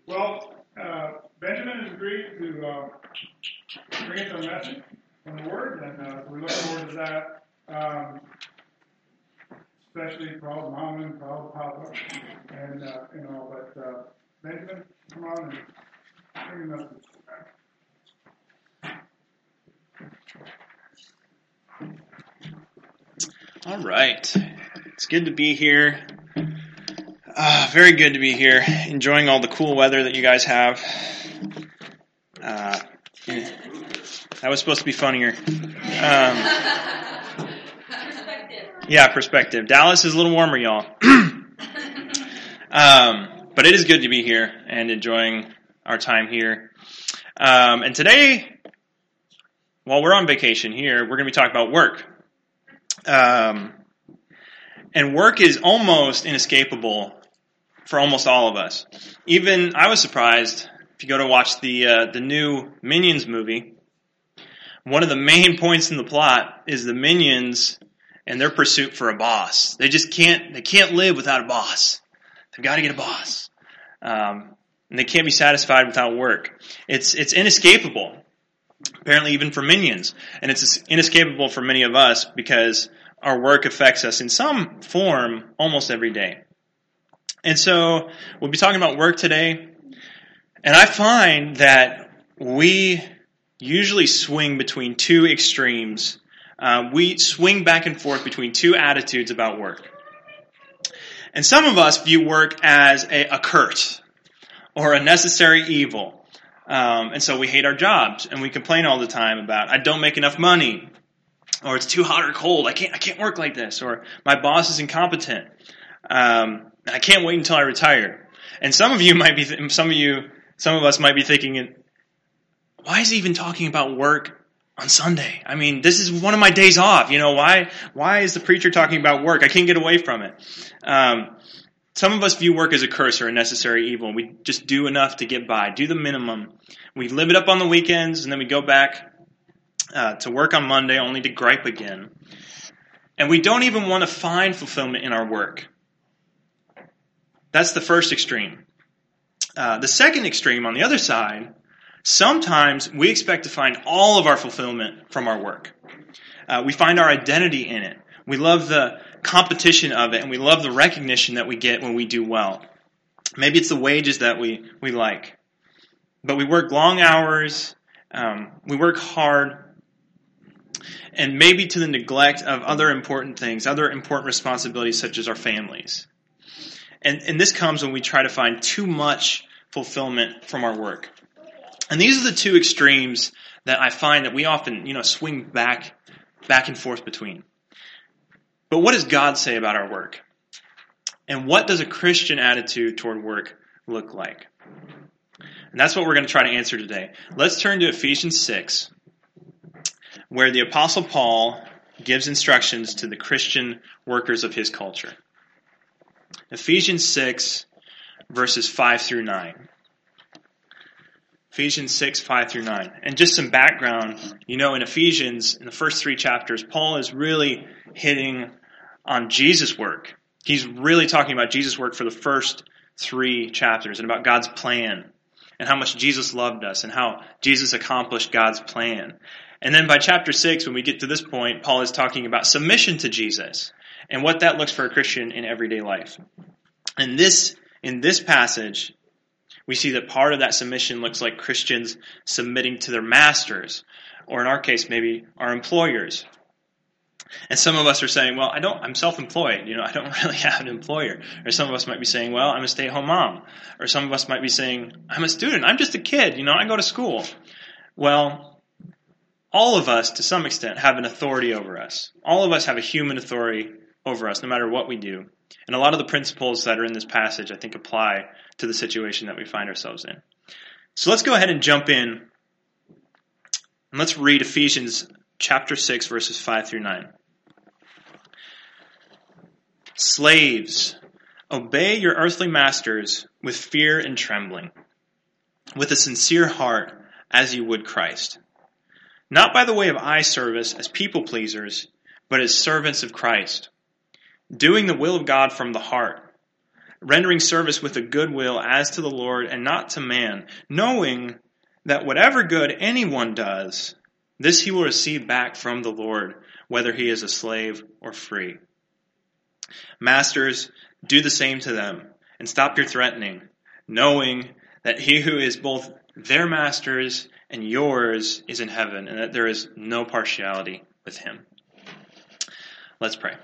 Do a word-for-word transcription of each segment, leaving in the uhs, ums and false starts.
Well, uh, Benjamin has agreed to uh, bring us a message from the Word, and uh, we look forward to that, um, especially for all the mom and for all the papa, and uh, you know. But uh, Benjamin, come on and bring a message. All right. It's good to be here. Uh, very good to be here. Enjoying all the cool weather that you guys have. Uh, that was supposed to be funnier. Um, yeah, perspective. Dallas is a little warmer, y'all. um, but it is good to be here and enjoying our time here. Um, and today, while we're on vacation here, we're going to be talking about work. Um, and work is almost inescapable for almost all of us. Even I was surprised. If you go to watch the uh, the new Minions movie, one of the main points in the plot is the Minions and their pursuit for a boss. They just can't they can't live without a boss. They've got to get a boss, um, and they can't be satisfied without work. It's it's inescapable. Apparently, even for Minions, and it's inescapable for many of us because our work affects us in some form almost every day. And so we'll be talking about work today. And I find that we usually swing between two extremes. Uh, we swing back and forth between two attitudes about work. And some of us view work as a, a curse or a necessary evil. Um, and so we hate our jobs and we complain all the time about, I don't make enough money, or it's too hot or cold. I can't, I can't work like this, or my boss is incompetent. Um, I can't wait until I retire. And some of you might be, th- some of you, some of us might be thinking, why is he even talking about work on Sunday? I mean, this is one of my days off. You know, why, why is the preacher talking about work? I can't get away from it. Um, some of us view work as a curse or a necessary evil. We just do enough to get by, do the minimum. We live it up on the weekends, and then we go back uh, to work on Monday only to gripe again. And we don't even want to find fulfillment in our work. That's the first extreme. Uh, the second extreme, on the other side, sometimes we expect to find all of our fulfillment from our work. Uh, we find our identity in it. We love the competition of it, and we love the recognition that we get when we do well. Maybe it's the wages that we, we like. But we work long hours, um, we work hard, and maybe to the neglect of other important things, other important responsibilities such as our families. And, and this comes when we try to find too much fulfillment from our work. And these are the two extremes that I find that we often, you know, swing back, back and forth between. But what does God say about our work? And what does a Christian attitude toward work look like? And that's what we're going to try to answer today. Let's turn to Ephesians six, where the Apostle Paul gives instructions to the Christian workers of his culture. Ephesians six, verses five through nine. Ephesians six, five through nine. And just some background, you know, in Ephesians, in the first three chapters, Paul is really hitting on Jesus' work. He's really talking about Jesus' work for the first three chapters and about God's plan and how much Jesus loved us and how Jesus accomplished God's plan. And then by chapter six, when we get to this point, Paul is talking about submission to Jesus and what that looks for a Christian in everyday life. And this, in this passage, we see that part of that submission looks like Christians submitting to their masters, or in our case, maybe our employers. And some of us are saying, well, I don't, I'm self-employed, you know, I don't really have an employer. Or some of us might be saying, well, I'm a stay-at-home mom. Or some of us might be saying, I'm a student, I'm just a kid, you know, I go to school. Well, all of us, to some extent, have an authority over us. All of us have a human authority over us, no matter what we do. And a lot of the principles that are in this passage, I think, apply to the situation that we find ourselves in. So let's go ahead and jump in, and let's read Ephesians chapter six, verses five through nine. Slaves, obey your earthly masters with fear and trembling, with a sincere heart, as you would Christ. Not by the way of eye service as people pleasers, but as servants of Christ, doing the will of God from the heart, rendering service with a good will as to the Lord and not to man, knowing that whatever good anyone does, this he will receive back from the Lord, whether he is a slave or free. Masters, do the same to them, and stop your threatening, knowing that he who is both their masters and yours is in heaven, and that there is no partiality with him. Let's pray.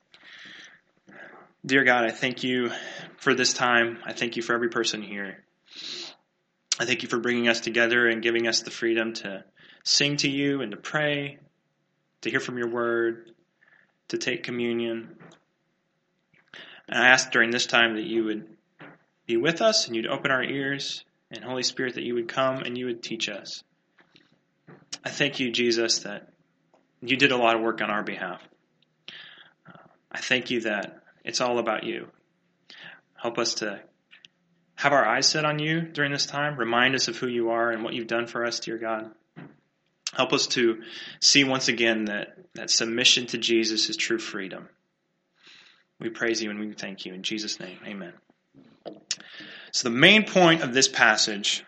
Dear God, I thank you for this time. I thank you for every person here. I thank you for bringing us together and giving us the freedom to sing to you and to pray, to hear from your word, to take communion. And I ask during this time that you would be with us and you'd open our ears, and Holy Spirit, that you would come and you would teach us. I thank you, Jesus, that you did a lot of work on our behalf. Uh, I thank you that it's all about you. Help us to have our eyes set on you during this time. Remind us of who you are and what you've done for us, dear God. Help us to see once again that, that submission to Jesus is true freedom. We praise you and we thank you. In Jesus' name, amen. So the main point of this passage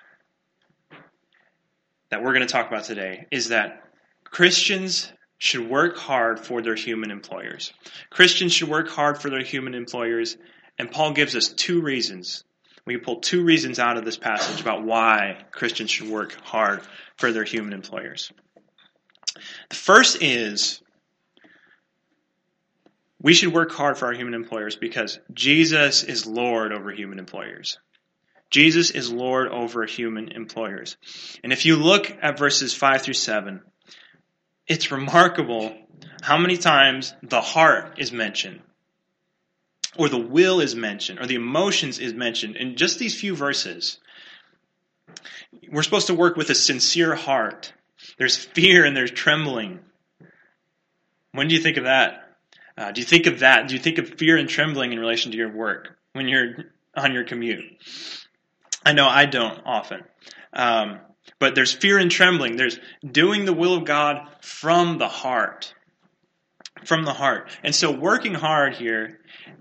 that we're going to talk about today is that Christians should work hard for their human employers. Christians should work hard for their human employers, and Paul gives us two reasons. We can pull two reasons out of this passage about why Christians should work hard for their human employers. The first is we should work hard for our human employers because Jesus is Lord over human employers. Jesus is Lord over human employers. And if you look at verses five through seven, it's remarkable how many times the heart is mentioned, or the will is mentioned, or the emotions is mentioned in just these few verses. We're supposed to work with a sincere heart. There's fear and there's trembling. When do you think of that? Uh, do you think of that? Do you think of fear and trembling in relation to your work when you're on your commute? I know I don't often. Um, but there's fear and trembling. There's doing the will of God from the heart. From the heart. And so working hard here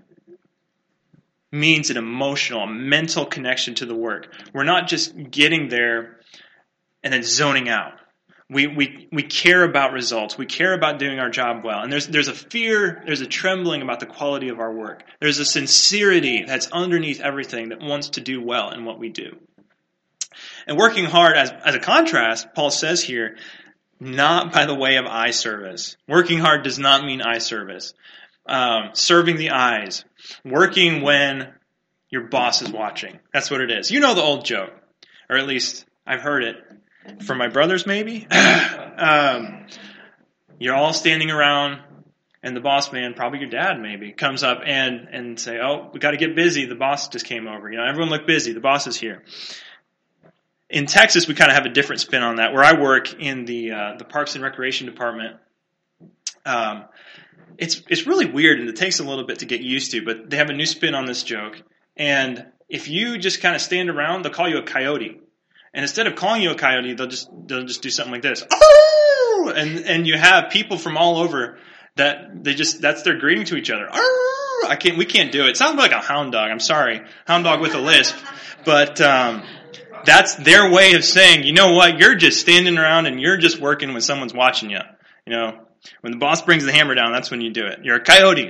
means an emotional, a mental connection to the work. We're not just getting there and then zoning out. We we we care about results. We care about doing our job well. And there's there's a fear, there's a trembling about the quality of our work. There's a sincerity that's underneath everything that wants to do well in what we do. And working hard, as, as a contrast, Paul says here, not by the way of eye service. Working hard does not mean eye service. Um, serving the eyes. Working when your boss is watching. That's what it is. You know the old joke. Or at least I've heard it from my brothers maybe. um, you're all standing around and the boss man, probably your dad maybe, comes up and, and say, oh, we got to get busy. The boss just came over. You know, everyone look busy. The boss is here. In Texas, we kind of have a different spin on that. Where I work in the uh, the Parks and Recreation Department, um, it's it's really weird and it takes a little bit to get used to. But they have a new spin on this joke, and if you just kind of stand around, they'll call you a coyote. And instead of calling you a coyote, they'll just they'll just do something like this, oh! and and you have people from all over that they just that's their greeting to each other. Oh! I can't we can't do it. It sounds like a hound dog. I'm sorry, hound dog with a lisp, but. Um, That's their way of saying, you know what, you're just standing around and you're just working when someone's watching you. You know, when the boss brings the hammer down, that's when you do it. You're a coyote.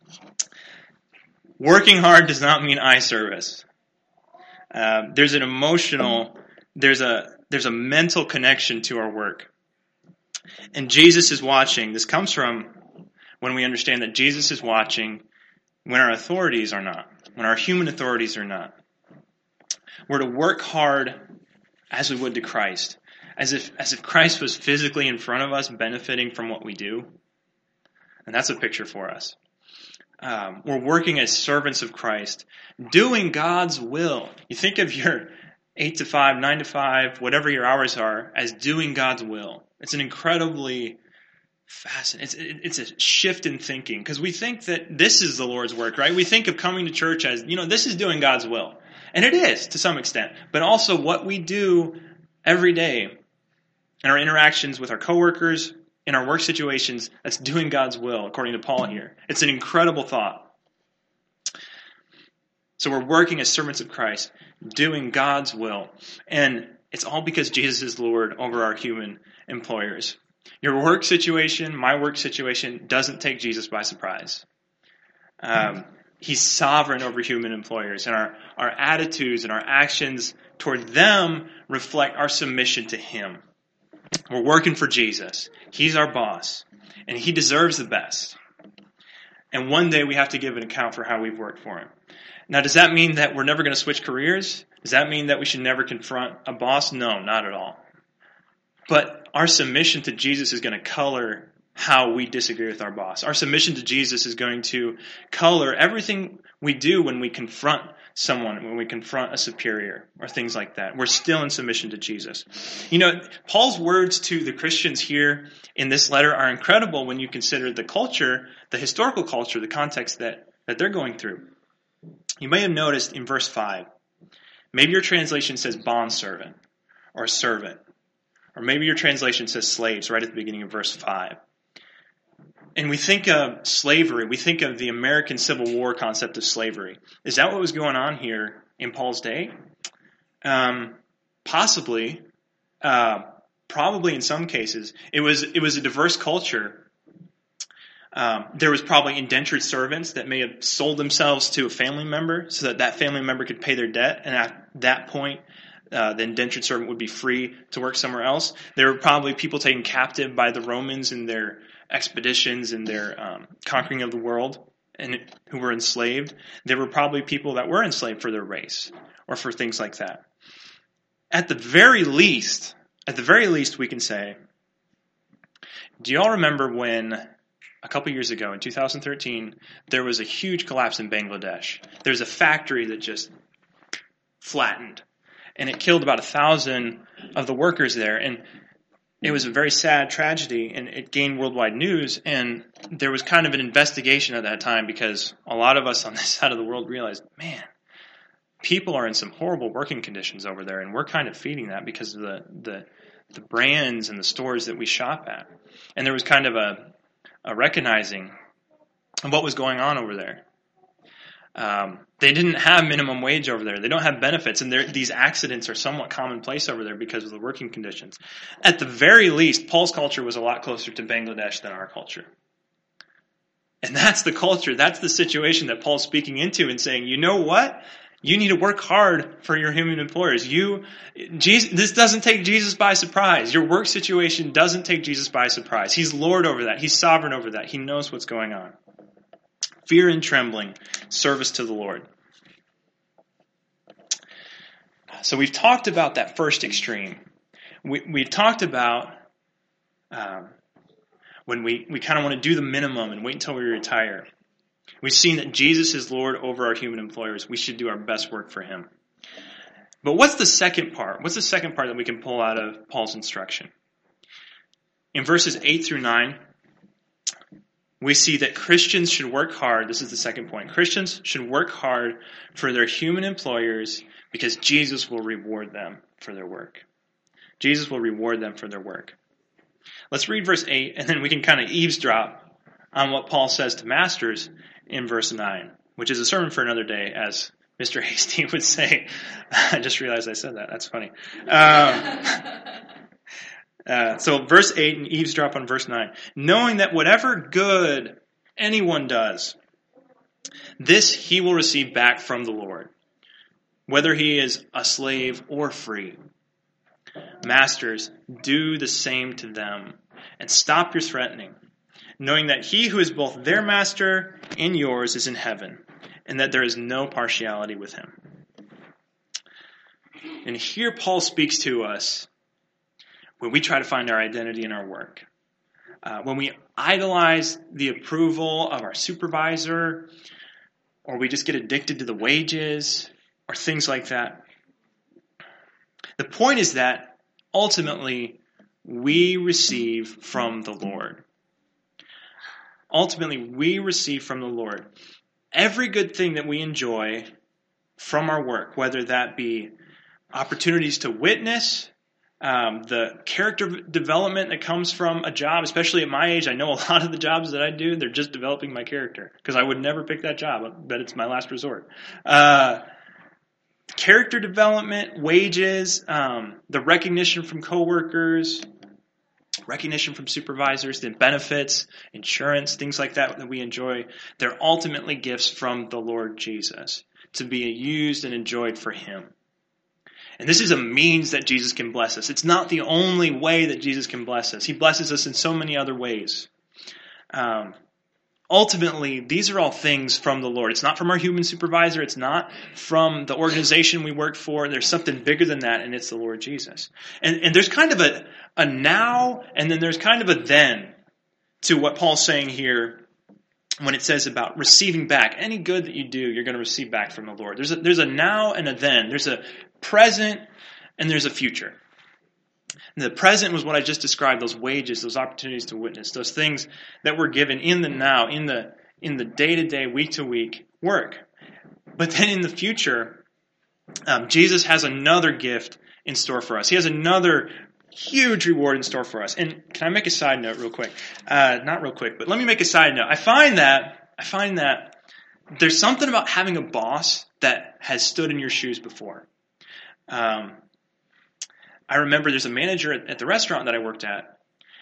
Working hard does not mean eye service. Uh, there's an emotional, there's a there's a mental connection to our work. And Jesus is watching. This comes from when we understand that Jesus is watching when our authorities are not, when our human authorities are not. We're to work hard as we would to Christ, as if as if Christ was physically in front of us, benefiting from what we do. And that's a picture for us. Um, we're working as servants of Christ, doing God's will. You think of your eight to five, nine to five, whatever your hours are, as doing God's will. It's an incredibly fascinating, it's, it's a shift in thinking, because we think that this is the Lord's work, right? We think of coming to church as, you know, this is doing God's will. And it is, to some extent. But also what we do every day in our interactions with our coworkers, in our work situations, that's doing God's will, according to Paul here. It's an incredible thought. So we're working as servants of Christ, doing God's will. And it's all because Jesus is Lord over our human employers. Your work situation, my work situation, doesn't take Jesus by surprise. Um, he's sovereign over human employers, and our, our attitudes and our actions toward them reflect our submission to him. We're working for Jesus. He's our boss, and he deserves the best. And one day we have to give an account for how we've worked for him. Now, does that mean that we're never going to switch careers? Does that mean that we should never confront a boss? No, not at all. But our submission to Jesus is going to color how we disagree with our boss. Our submission to Jesus is going to color everything we do when we confront someone, when we confront a superior, or things like that. We're still in submission to Jesus. You know, Paul's words to the Christians here in this letter are incredible when you consider the culture, the historical culture, the context that, that they're going through. You may have noticed in verse five, maybe your translation says bondservant or servant. Or maybe your translation says slaves right at the beginning of verse five. And we think of slavery, we think of the American Civil War concept of slavery. Is that what was going on here in Paul's day? Um, possibly. Uh, probably in some cases. It was, it was a diverse culture. Um, there was probably indentured servants that may have sold themselves to a family member so that that family member could pay their debt. And at that point, Uh, the indentured servant would be free to work somewhere else. There were probably people taken captive by the Romans in their expeditions and their um, conquering of the world, and who were enslaved. There were probably people that were enslaved for their race or for things like that. At the very least, at the very least, we can say, do y'all remember when a couple years ago in two thousand thirteen there was a huge collapse in Bangladesh? There's a factory that just flattened. And it killed about a thousand of the workers there. And it was a very sad tragedy, and it gained worldwide news. And there was kind of an investigation at that time because a lot of us on this side of the world realized, man, people are in some horrible working conditions over there. And we're kind of feeding that because of the, the, the brands and the stores that we shop at. And there was kind of a, a recognizing of what was going on over there. Um, they didn't have minimum wage over there. They don't have benefits, and these accidents are somewhat commonplace over there because of the working conditions. At the very least, Paul's culture was a lot closer to Bangladesh than our culture. And that's the culture, that's the situation that Paul's speaking into and saying, you know what? You need to work hard for your human employers. You, Jesus, this doesn't take Jesus by surprise. Your work situation doesn't take Jesus by surprise. He's Lord over that. He's sovereign over that. He knows what's going on. Fear and trembling, service to the Lord. So we've talked about that first extreme. We, we've talked about um, when we, we kind of want to do the minimum and wait until we retire. We've seen that Jesus is Lord over our human employers. We should do our best work for him. But what's the second part? What's the second part that we can pull out of Paul's instruction? In verses eight through nine, we see that Christians should work hard. This is the second point. Christians should work hard for their human employers because Jesus will reward them for their work. Jesus will reward them for their work. Let's read verse eight, and then we can kind of eavesdrop on what Paul says to masters in verse nine, which is a sermon for another day, as Mister Hasty would say. I just realized I said that. That's funny. Um, Uh, so verse eight and eavesdrop on verse nine. Knowing that whatever good anyone does, this he will receive back from the Lord, whether he is a slave or free. Masters, do the same to them, and stop your threatening, knowing that he who is both their master and yours is in heaven, and that there is no partiality with him. And here Paul speaks to us when we try to find our identity in our work. Uh, when we idolize the approval of our supervisor, or we just get addicted to the wages, or things like that. The point is that ultimately we receive from the Lord. Ultimately we receive from the Lord. Every good thing that we enjoy from our work, whether that be opportunities to witness, um, the character development that comes from a job, especially at my age. I know a lot of the jobs that I do, they're just developing my character because I would never pick that job, but it's my last resort. Uh, character development, wages, um, the recognition from coworkers, recognition from supervisors, the benefits, insurance, things like that that we enjoy, they're ultimately gifts from the Lord Jesus to be used and enjoyed for Him. And this is a means that Jesus can bless us. It's not the only way that Jesus can bless us. He blesses us in so many other ways. Um, ultimately, these are all things from the Lord. It's not from our human supervisor. It's not from the organization we work for. There's something bigger than that, and it's the Lord Jesus. And, and there's kind of a, a now, and then there's kind of a then to what Paul's saying here when it says about receiving back. Any good that you do, you're going to receive back from the Lord. There's a, there's a now and a then. There's a present and there's a future. And the present was what I just described, those wages, those opportunities to witness, those things that were given in the now, in the in the day-to-day, week-to-week work. But then in the future, um, Jesus has another gift in store for us. He has another huge reward in store for us. And can I make a side note real quick? Uh, not real quick, but let me make a side note. I find that I find that there's something about having a boss that has stood in your shoes before. Um, I remember there's a manager at, at the restaurant that I worked at,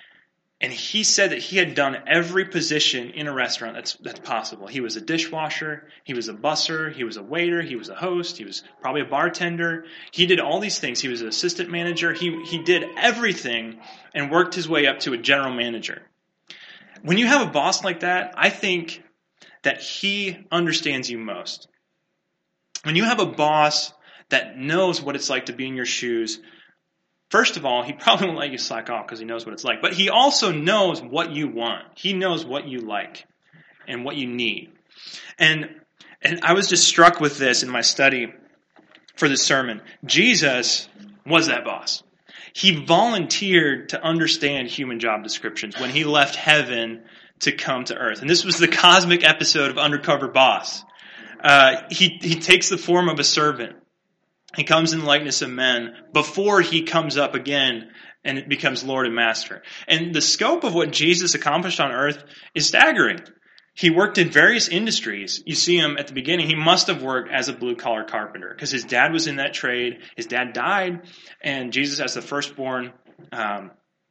and he said that he had done every position in a restaurant that's that's possible. He was a dishwasher, he was a busser, he was a waiter, he was a host, he was probably a bartender. He did all these things. He was an assistant manager. He he did everything and worked his way up to a general manager. When you have a boss like that, I think that he understands you most. When you have a boss that knows what it's like to be in your shoes, first of all, he probably won't let you slack off because he knows what it's like. But he also knows what you want. He knows what you like and what you need. And and I was just struck with this in my study for this sermon. Jesus was that boss. He volunteered to understand human job descriptions when he left heaven to come to earth. And this was the cosmic episode of Undercover Boss. Uh, he, he takes the form of a servant. He comes in the likeness of men before he comes up again and it becomes Lord and Master. And the scope of what Jesus accomplished on earth is staggering. He worked in various industries. You see him at the beginning. He must have worked as a blue-collar carpenter because his dad was in that trade. His dad died, and Jesus, as the firstborn, um,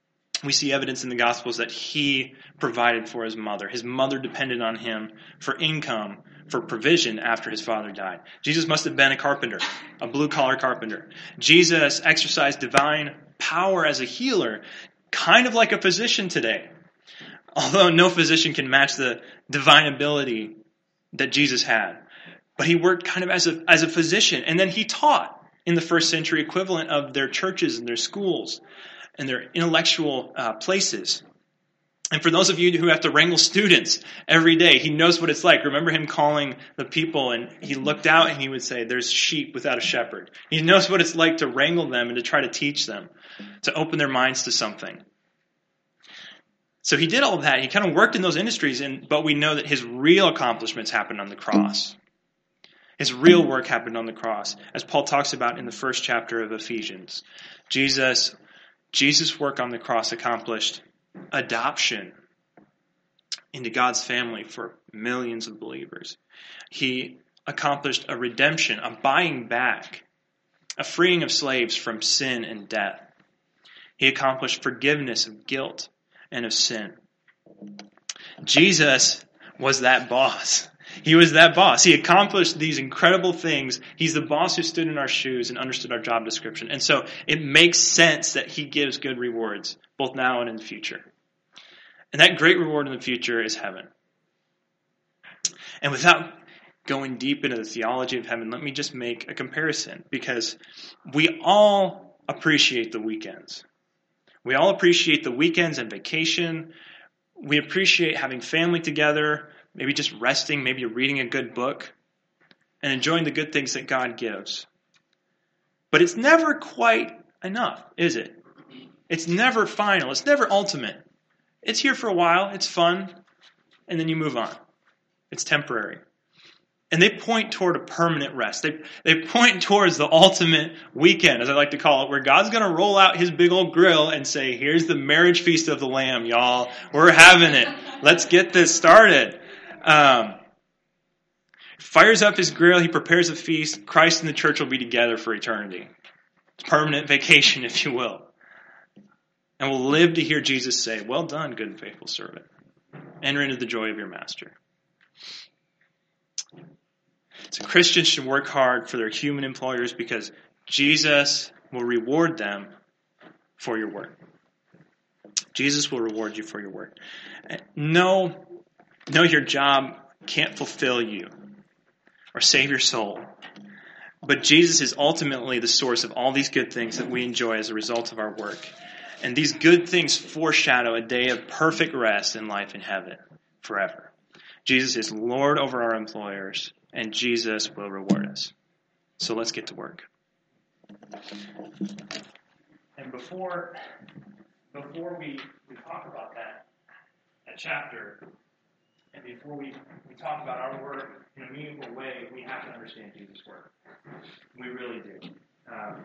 we see evidence in the Gospels that he provided for his mother. His mother depended on him for income, for provision after his father died. Jesus must have been a carpenter, a blue-collar carpenter. Jesus exercised divine power as a healer, kind of like a physician today. Although no physician can match the divine ability that Jesus had. But he worked kind of as a, as a physician. And then he taught in the first century equivalent of their churches and their schools and their intellectual uh, places. And for those of you who have to wrangle students every day, he knows what it's like. Remember him calling the people, and he looked out and he would say, there's sheep without a shepherd. He knows what it's like to wrangle them and to try to teach them, to open their minds to something. So he did all of that. He kind of worked in those industries, and, but we know that his real accomplishments happened on the cross. His real work happened on the cross, as Paul talks about in the first chapter of Ephesians. Jesus, Jesus' work on the cross accomplished adoption into God's family for millions of believers. He accomplished a redemption, a buying back, a freeing of slaves from sin and death. He accomplished forgiveness of guilt and of sin. Jesus was that boss. He was that boss. He accomplished these incredible things. He's the boss who stood in our shoes and understood our job description. And so it makes sense that he gives good rewards, both now and in the future. And that great reward in the future is heaven. And without going deep into the theology of heaven, let me just make a comparison, because we all appreciate the weekends. We all appreciate the weekends and vacation. We appreciate having family together, maybe just resting, maybe reading a good book, and enjoying the good things that God gives. But it's never quite enough, is it? It's never final. It's never ultimate. It's here for a while. It's fun. And then you move on. It's temporary. And they point toward a permanent rest. They, they point towards the ultimate weekend, as I like to call it, where God's going to roll out his big old grill and say, here's the marriage feast of the Lamb, y'all. We're having it. Let's get this started. Um, fires up his grill. He prepares a feast. Christ and the church will be together for eternity. It's permanent vacation, if you will. And we'll live to hear Jesus say, well done, good and faithful servant. Enter into the joy of your master. So Christians should work hard for their human employers because Jesus will reward them for your work. Jesus will reward you for your work. No, no, your job can't fulfill you or save your soul. But Jesus is ultimately the source of all these good things that we enjoy as a result of our work. And these good things foreshadow a day of perfect rest and life in heaven forever. Jesus is Lord over our employers, and Jesus will reward us. So let's get to work. And before, before we, we talk about that, that chapter, and before we, we talk about our work in a meaningful way, we have to understand Jesus' work. We really do. Um,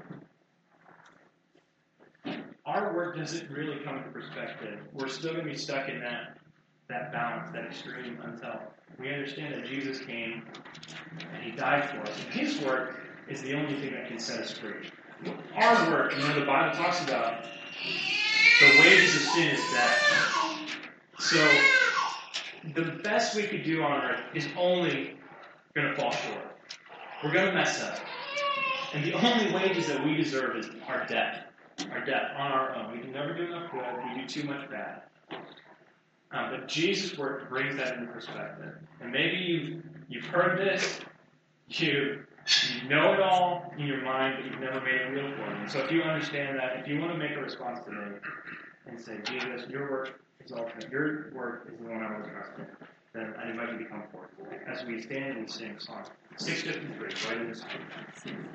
our work doesn't really come into perspective. We're still going to be stuck in that that balance, that extreme, until we understand that Jesus came and he died for us. And his work is the only thing that can set us free. Our work, you know, the Bible talks about the wages of sin is death. So the best we could do on earth is only going to fall short. We're going to mess up. And the only wages that we deserve is our death. Our death on our own. We can never do enough good. We do too much bad. Um, but Jesus' work brings that into perspective. And maybe you've, you've heard this, you, you know it all in your mind, but you've never made it real for you. So if you understand that, if you want to make a response today and say, Jesus, your work is ultimate, your work is the one I want to trust in, then I invite you to come forward as we stand and we sing a song. six fifty-three, right in this